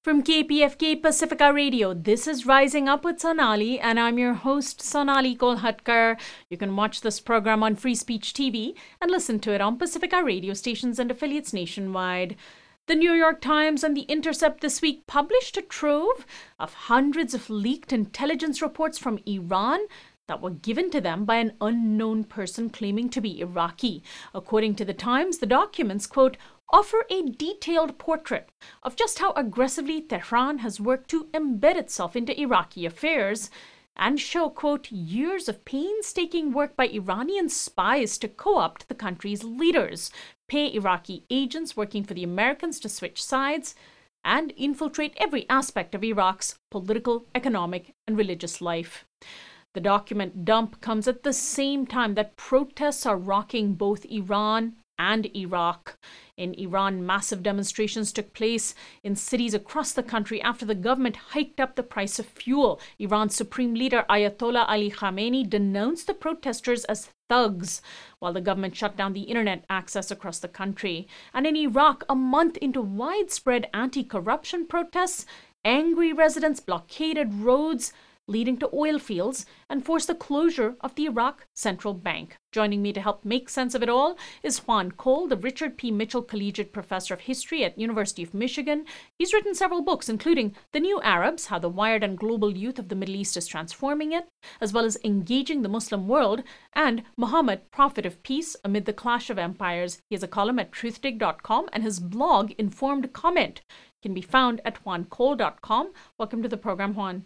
From KPFK Pacifica Radio, this is Rising Up with Sonali, and I'm your host, Sonali Kolhatkar. You can watch this program on Free Speech TV and listen to it on Pacifica radio stations and affiliates nationwide. The New York Times and The Intercept this week published a trove of hundreds of leaked intelligence reports from Iran that were given to them by an unknown person claiming to be Iraqi. According to the Times, the documents, quote, offer a detailed portrait of just how aggressively Tehran has worked to embed itself into Iraqi affairs and show, quote, years of painstaking work by Iranian spies to co-opt the country's leaders, pay Iraqi agents working for the Americans to switch sides, and infiltrate every aspect of Iraq's political, economic, and religious life. The document dump comes at the same time that protests are rocking both Iran and Iraq. In Iran, massive demonstrations took place in cities across the country after the government hiked up the price of fuel. Iran's supreme leader Ayatollah Ali Khamenei denounced the protesters as thugs, while the government shut down the internet access across the country. And in Iraq, a month into widespread anti-corruption protests, angry residents blockaded roads leading to oil fields and forced the closure of the Iraq Central Bank. Joining me to help make sense of it all is Juan Cole, the Richard P. Mitchell Collegiate Professor of History at University of Michigan. He's written several books, including The New Arabs, How the Wired and Global Youth of the Middle East is Transforming It, as well as Engaging the Muslim World, and Muhammad, Prophet of Peace Amid the Clash of Empires. He has a column at truthdig.com, and his blog, Informed Comment, can be found at juancole.com. Welcome to the program, Juan.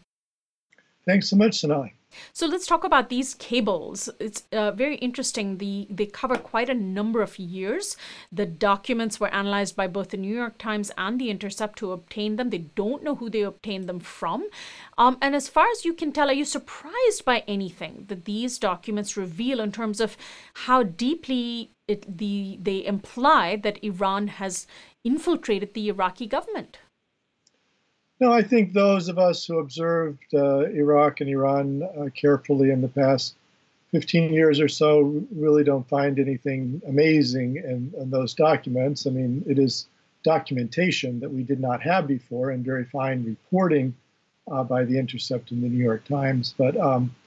Thanks so much, Sonali. So let's talk about these cables. It's very interesting. They cover quite a number of years. The documents were analyzed by both the New York Times and The Intercept to obtain them. They don't know who they obtained them from. And as far as you can tell, are you surprised by anything that these documents reveal in terms of how deeply they imply that Iran has infiltrated the Iraqi government? No, I think those of us who observed Iraq and Iran carefully in the past 15 years or so really don't find anything amazing in those documents. I mean, it is documentation that we did not have before and very fine reporting by The Intercept and the New York Times, but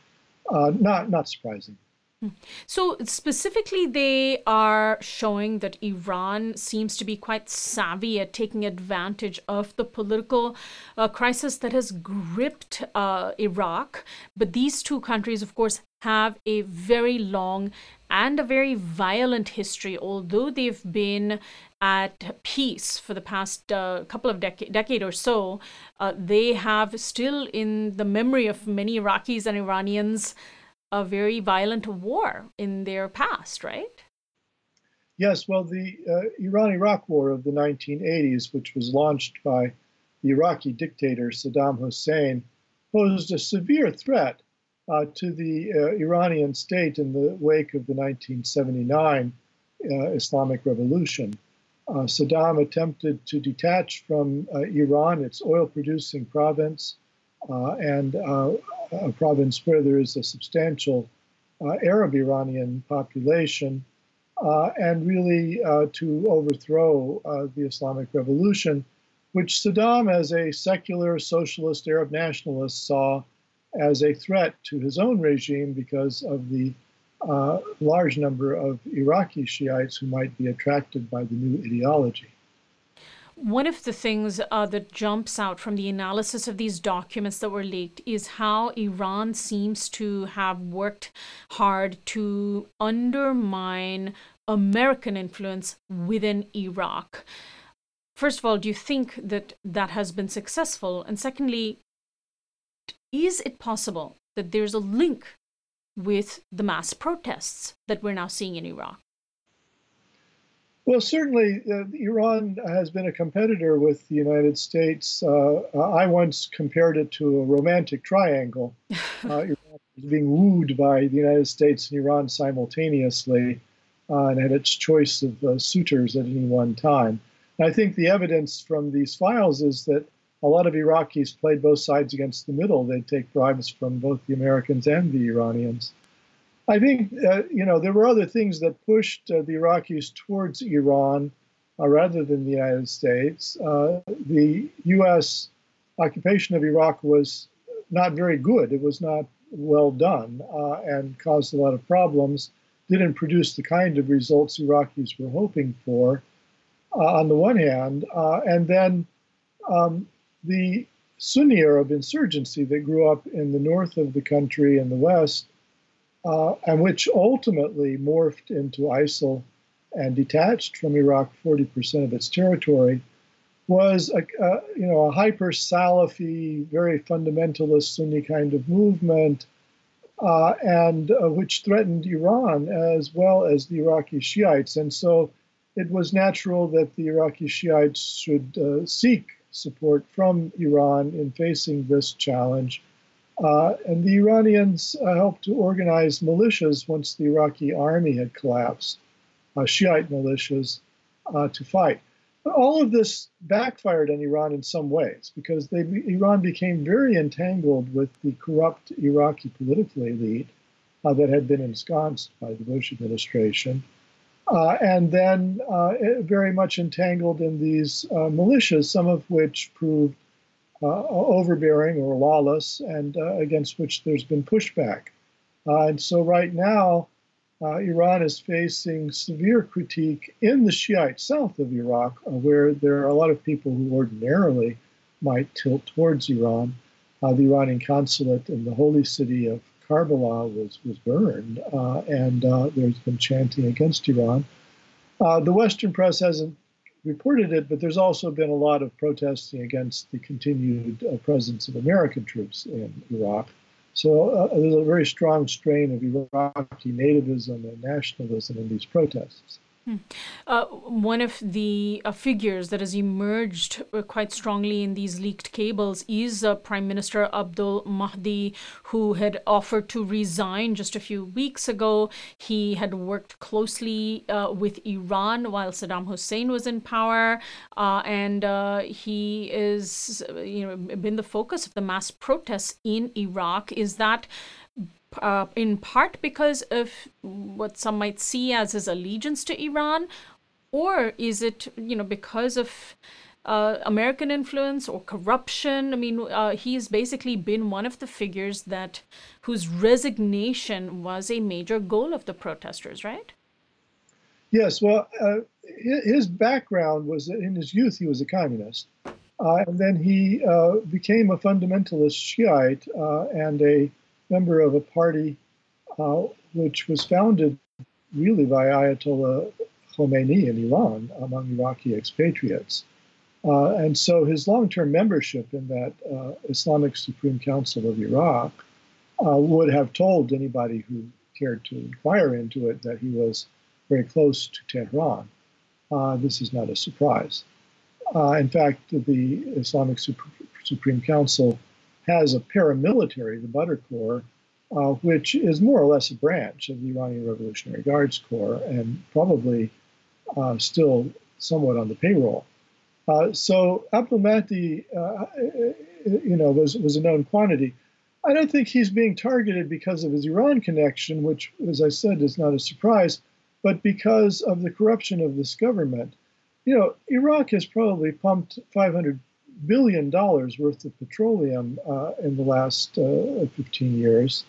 not surprising. So specifically, they are showing that Iran seems to be quite savvy at taking advantage of the political crisis that has gripped Iraq. But these two countries, of course, have a very long and a very violent history, although they've been at peace for the past couple of decade or so. They have still in the memory of many Iraqis and Iranians a very violent war in their past, right? Yes, well, the Iran-Iraq War of the 1980s, which was launched by the Iraqi dictator Saddam Hussein, posed a severe threat to the Iranian state in the wake of the 1979 Islamic Revolution. Saddam attempted to detach from Iran, its oil-producing province, and a province where there is a substantial Arab Iranian population, and really to overthrow the Islamic Revolution, which Saddam, as a secular socialist Arab nationalist, saw as a threat to his own regime because of the large number of Iraqi Shiites who might be attracted by the new ideology. One of the things that jumps out from the analysis of these documents that were leaked is how Iran seems to have worked hard to undermine American influence within Iraq. First of all, do you think that that has been successful? And secondly, is it possible that there's a link with the mass protests that we're now seeing in Iraq? Well, certainly, Iran has been a competitor with the United States. I once compared it to a romantic triangle. Iran was being wooed by the United States and Iran simultaneously and had its choice of suitors at any one time. And I think the evidence from these files is that a lot of Iraqis played both sides against the middle. They'd take bribes from both the Americans and the Iranians. I think, there were other things that pushed the Iraqis towards Iran. rather than the United States. The U.S. occupation of Iraq was not very good. It was not well done and caused a lot of problems, didn't produce the kind of results Iraqis were hoping for, on the one hand. And then the Sunni Arab insurgency that grew up in the north of the country and the west, and which ultimately morphed into ISIL and detached from Iraq 40% of its territory, was a hyper-Salafi, very fundamentalist Sunni kind of movement, and which threatened Iran as well as the Iraqi Shiites. And so it was natural that the Iraqi Shiites should seek support from Iran in facing this challenge. And the Iranians helped to organize militias once the Iraqi army had collapsed, Shiite militias, to fight. But all of this backfired on Iran in some ways because Iran became very entangled with the corrupt Iraqi political elite that had been ensconced by the Bush administration. And then very much entangled in these militias, some of which proved overbearing or lawless, and against which there's been pushback. And so right now, Iran is facing severe critique in the Shiite south of Iraq, where there are a lot of people who ordinarily might tilt towards Iran. The Iranian consulate in the holy city of Karbala was burned, and there's been chanting against Iran. The Western press hasn't reported it, but there's also been a lot of protesting against the continued presence of American troops in Iraq. So there's a very strong strain of Iraqi nativism and nationalism in these protests. One of the figures that has emerged quite strongly in these leaked cables is Prime Minister Abdul Mahdi, who had offered to resign just a few weeks ago. He had worked closely with Iran while Saddam Hussein was in power, and he is, been the focus of the mass protests in Iraq. Is that in part because of what some might see as his allegiance to Iran, or is it, because of American influence or corruption? I mean, he's basically been one of the figures whose resignation was a major goal of the protesters, right? Yes, well, his background was that in his youth he was a communist, and then he became a fundamentalist Shiite and a member of a party which was founded really by Ayatollah Khomeini in Iran among Iraqi expatriates. And so his long-term membership in that Islamic Supreme Council of Iraq would have told anybody who cared to inquire into it that he was very close to Tehran. This is not a surprise. In fact, the Islamic Supreme Council has a paramilitary, the Badr Corps, which is more or less a branch of the Iranian Revolutionary Guards Corps and probably still somewhat on the payroll. So Abdul Mahdi, was a known quantity. I don't think he's being targeted because of his Iran connection, which, as I said, is not a surprise, but because of the corruption of this government. Iraq has probably pumped $500 billion worth of petroleum in the last 15 years.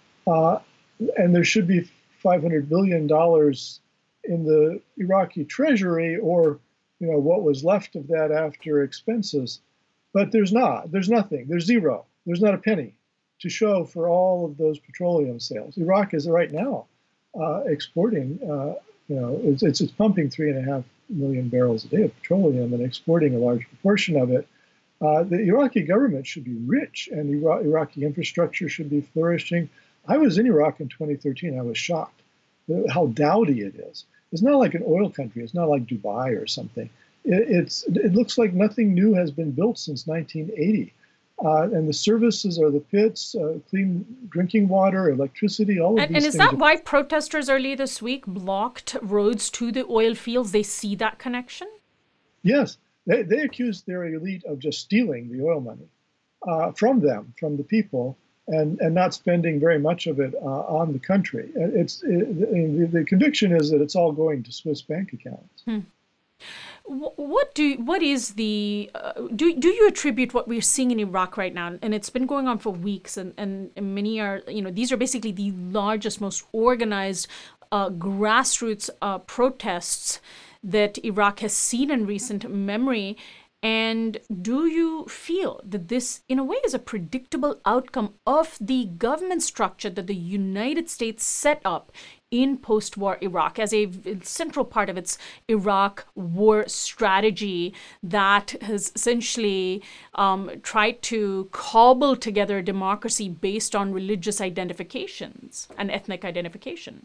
And there should be $500 billion in the Iraqi treasury, or what was left of that after expenses. But there's not. There's nothing. There's zero. There's not a penny to show for all of those petroleum sales. Iraq is right now exporting. It's pumping 3.5 million barrels a day of petroleum and exporting a large proportion of it. The Iraqi government should be rich, and Iraqi infrastructure should be flourishing. I was in Iraq in 2013. I was shocked how dowdy it is. It's not like an oil country. It's not like Dubai or something. It looks like nothing new has been built since 1980. And the services are the pits, clean drinking water, electricity, all of these things. And is that why protesters earlier this week blocked roads to the oil fields? They see that connection? Yes. They accused their elite of just stealing the oil money from them, from the people, and not spending very much of it on the country. The conviction is that it's all going to Swiss bank accounts. What is the do you attribute what we're seeing in Iraq right now, and it's been going on for weeks, and many are, these are basically the largest, most organized grassroots protests that Iraq has seen in recent memory. And do you feel that this, in a way, is a predictable outcome of the government structure that the United States set up in post war Iraq as a central part of its Iraq war strategy that has essentially tried to cobble together democracy based on religious identifications and ethnic identification?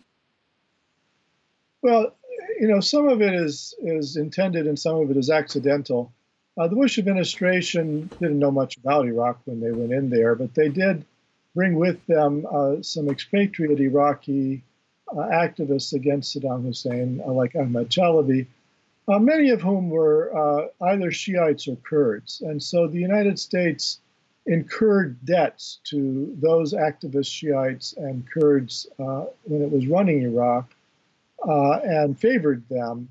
Well, some of it is intended and some of it is accidental. The Bush administration didn't know much about Iraq when they went in there, but they did bring with them some expatriate Iraqi activists against Saddam Hussein, like Ahmad Chalabi, many of whom were either Shiites or Kurds. And so the United States incurred debts to those activist Shiites and Kurds when it was running Iraq and favored them,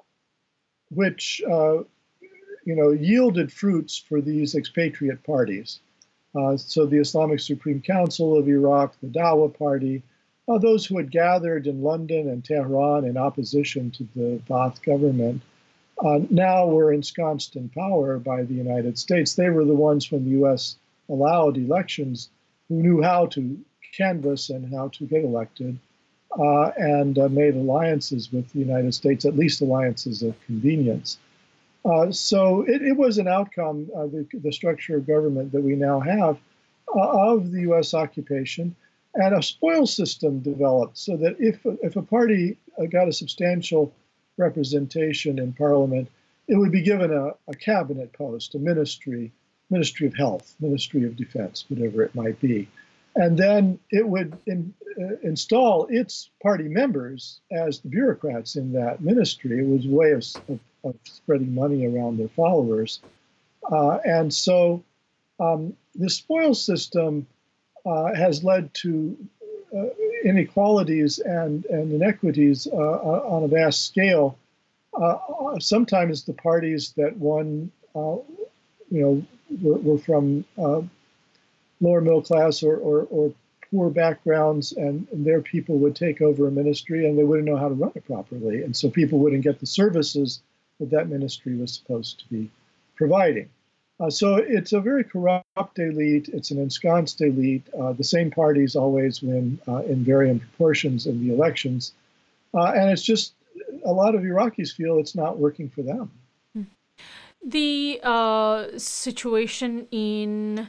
which yielded fruits for these expatriate parties. So the Islamic Supreme Council of Iraq, the Dawa Party, those who had gathered in London and Tehran in opposition to the Ba'ath government, now were ensconced in power by the United States. They were the ones, when the U.S. allowed elections, who knew how to canvass and how to get elected, and made alliances with the United States, at least alliances of convenience. So it was an outcome, the structure of government that we now have, of the U.S. occupation, and a spoil system developed so that if a party got a substantial representation in Parliament, it would be given a cabinet post, a ministry of health, ministry of defense, whatever it might be. And then it would install its party members as the bureaucrats in that ministry. It was a way of spreading money around their followers. And so the spoil system has led to inequalities and inequities on a vast scale. Sometimes the parties that won, were from lower middle class or poor backgrounds, and their people would take over a ministry and they wouldn't know how to run it properly. And so people wouldn't get the services that ministry was supposed to be providing. So it's a very corrupt elite. It's an ensconced elite. The same parties always win in varying proportions in the elections. And it's just a lot of Iraqis feel it's not working for them. The situation in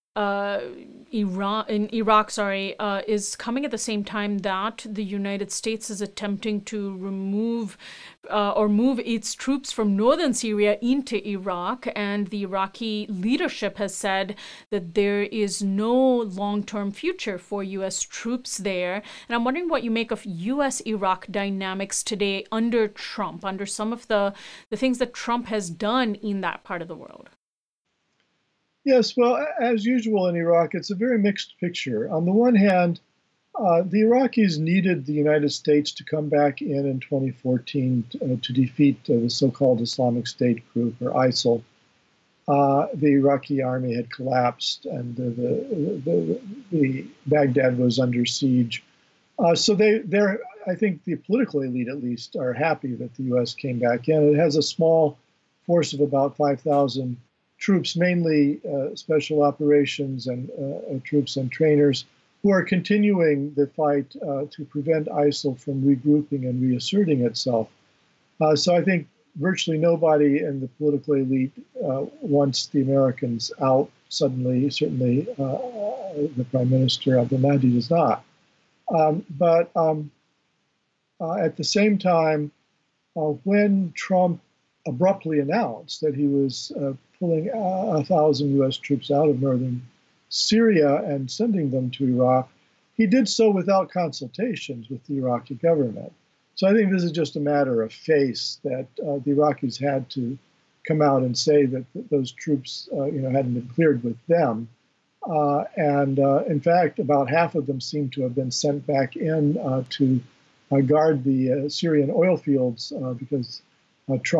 Iraq, is coming at the same time that the United States is attempting to remove or move its troops from northern Syria into Iraq. And the Iraqi leadership has said that there is no long-term future for U.S. troops there. And I'm wondering what you make of U.S.-Iraq dynamics today under Trump, under some of the things that Trump has done in that part of the world. Yes, well, as usual in Iraq, it's a very mixed picture. On the one hand, the Iraqis needed the United States to come back in 2014 to defeat the so-called Islamic State group, or ISIL. The Iraqi army had collapsed, and the Baghdad was under siege. So they're, I think the political elite, at least, are happy that the U.S. came back in. It has a small force of about 5,000 troops, mainly special operations and troops and trainers, who are continuing the fight to prevent ISIL from regrouping and reasserting itself. So I think virtually nobody in the political elite wants the Americans out suddenly. Certainly the Prime Minister Abdul-Mahdi does not. But at the same time, when Trump abruptly announced that he was pulling 1,000 U.S. troops out of northern Syria and sending them to Iraq, he did so without consultations with the Iraqi government. So I think this is just a matter of face that the Iraqis had to come out and say that those troops, hadn't been cleared with them. And in fact, about half of them seem to have been sent back in to guard the Syrian oil fields because Trump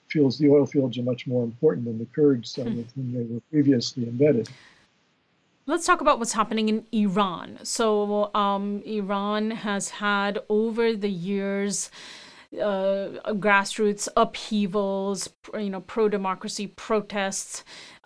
feels the oil fields are much more important than the Kurds with whom they were previously embedded. Let's talk about what's happening in Iran. So, Iran has had over the years grassroots upheavals, pro-democracy protests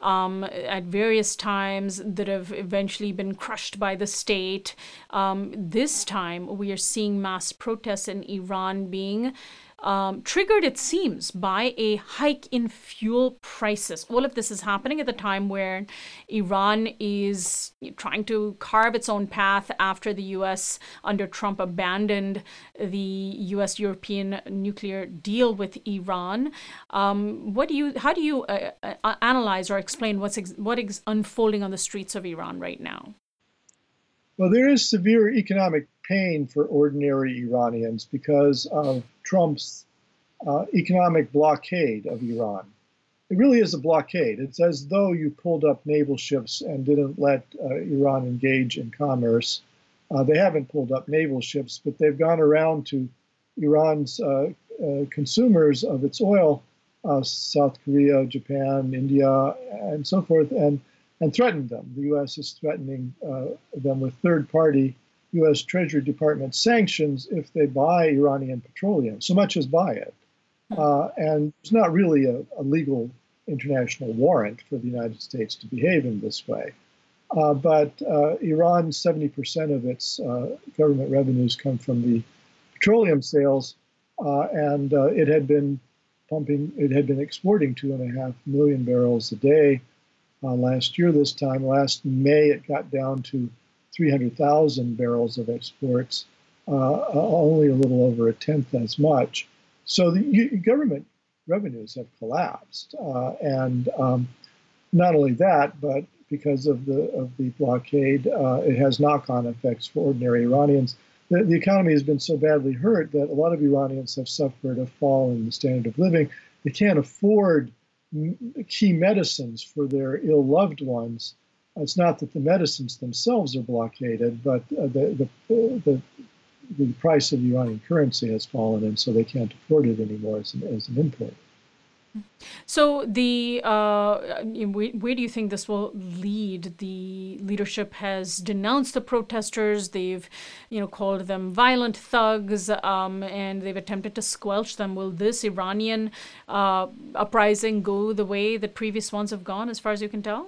at various times that have eventually been crushed by the state. This time, we are seeing mass protests in Iran being triggered, it seems, by a hike in fuel prices. All of this is happening at the time where Iran is trying to carve its own path after the U.S. under Trump abandoned the U.S.-European nuclear deal with Iran. How do you analyze or explain what is unfolding on the streets of Iran right now? Well, there is severe economic pain for ordinary Iranians because of Trump's economic blockade of Iran. It really is a blockade. It's as though you pulled up naval ships and didn't let Iran engage in commerce. They haven't pulled up naval ships, but they've gone around to Iran's consumers of its oil, South Korea, Japan, India, and so forth, and threatened them. The U.S. is threatening them with third-party U.S. Treasury Department sanctions if they buy Iranian petroleum, so much as buy it. And there's not really a legal international warrant for the United States to behave in this way. But Iran, 70% of its government revenues come from the petroleum sales, and it had been exporting 2.5 million barrels a day last year this time. Last May, it got down to 300,000 barrels of exports, only a little over a tenth as much. So the government revenues have collapsed. And not only that, but because of the blockade, it has knock-on effects for ordinary Iranians. The economy has been so badly hurt that a lot of Iranians have suffered a fall in the standard of living. They can't afford key medicines for their ill loved ones. It's not that the medicines themselves are blockaded, but the price of the Iranian currency has fallen, and so they can't afford it anymore as an import. So where do you think this will lead? The leadership has denounced the protesters. They've, called them violent thugs, and they've attempted to squelch them. Will this Iranian uprising go the way that previous ones have gone, as far as you can tell?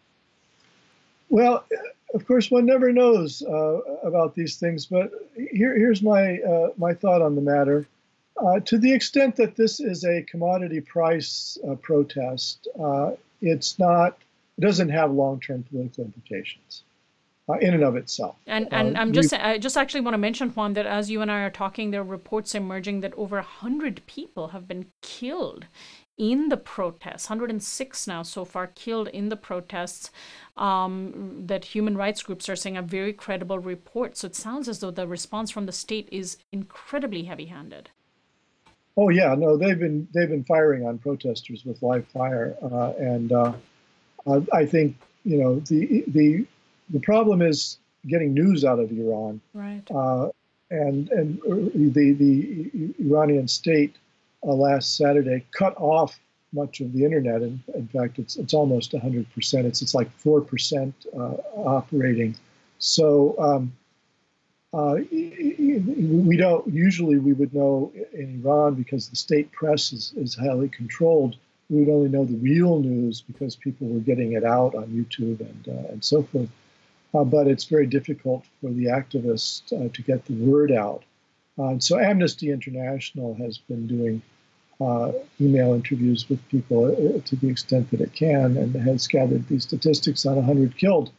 Well, of course, one never knows about these things, but here's my thought on the matter. To the extent that this is a commodity price protest, it doesn't have long-term political implications in and of itself. And I just actually want to mention, Juan, that as you and I are talking, there are reports emerging that over 100 people have been killed in the protests, 106 now so far killed in the protests, that human rights groups are saying are very credible reports. So it sounds as though the response from the state is incredibly heavy-handed. Oh yeah, no, they've been firing on protesters with live fire, and I think the problem is getting news out of Iran, right? And the Iranian state last Saturday cut off much of the internet. In fact, it's almost 100%. It's like 4% operating. So. We would know in Iran, because the state press is highly controlled, we would only know the real news because people were getting it out on YouTube and so forth. But it's very difficult for the activists to get the word out. So Amnesty International has been doing email interviews with people to the extent that it can, and has gathered these statistics on 100 killed.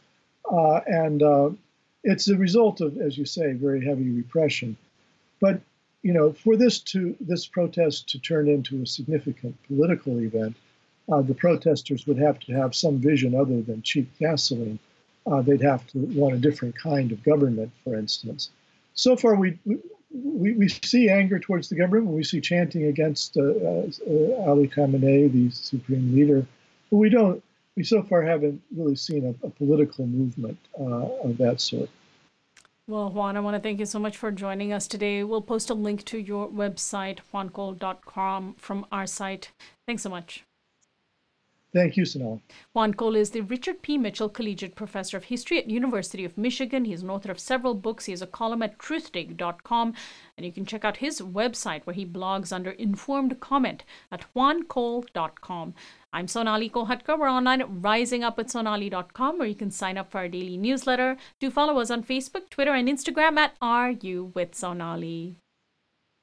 It's a result of, as you say, very heavy repression. But, for this protest to turn into a significant political event, the protesters would have to have some vision other than cheap gasoline. They'd have to want a different kind of government, for instance. So far, we see anger towards the government. We see chanting against Ali Khamenei, the supreme leader. But we so far haven't really seen a political movement of that sort. Well, Juan, I want to thank you so much for joining us today. We'll post a link to your website, juancole.com, from our site. Thanks so much. Thank you, Sonali. Juan Cole is the Richard P. Mitchell Collegiate Professor of History at University of Michigan. He's an author of several books. He has a column at truthdig.com, and you can check out his website where he blogs under Informed Comment at juancole.com. I'm Sonali Kolhatkar. We're online at risingupwithsonali.com, where you can sign up for our daily newsletter. Do follow us on Facebook, Twitter, and Instagram at RU with Sonali.